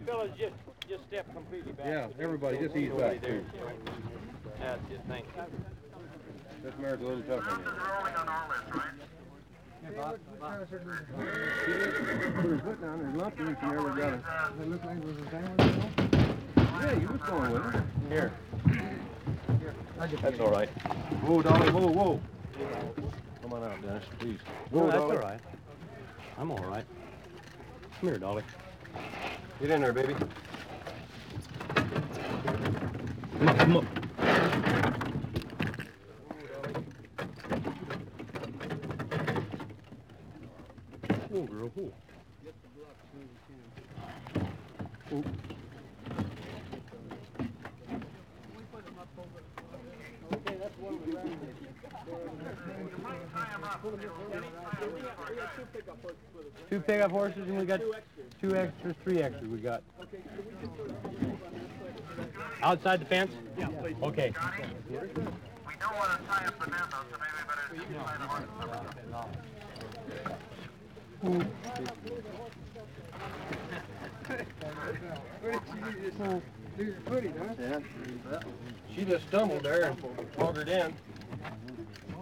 fellas, just step completely back. Yeah, everybody, just ease back, too. That's it, thanks. This mare's a little tough on you. Rolling on all this, right? Put her foot down, there's nothing, and she never got it. Does it look like it was a family? Yeah, you was going with her. Here. That's all right. Whoa, Dolly, whoa, whoa. Come on out, Dennis, please. Whoa, That's Dolly. all right. I'm all right. Come here, Dolly. Get in there, baby. Come up. Whoa, girl, whoa. Oh. Okay, that's one of the two pickup horses, and we got two extras, three extras we got. Outside the fence? Yeah, please. Okay. We don't want to tie up the men, though, so maybe we better tie the horses up. Yeah. She just stumbled there and augered in.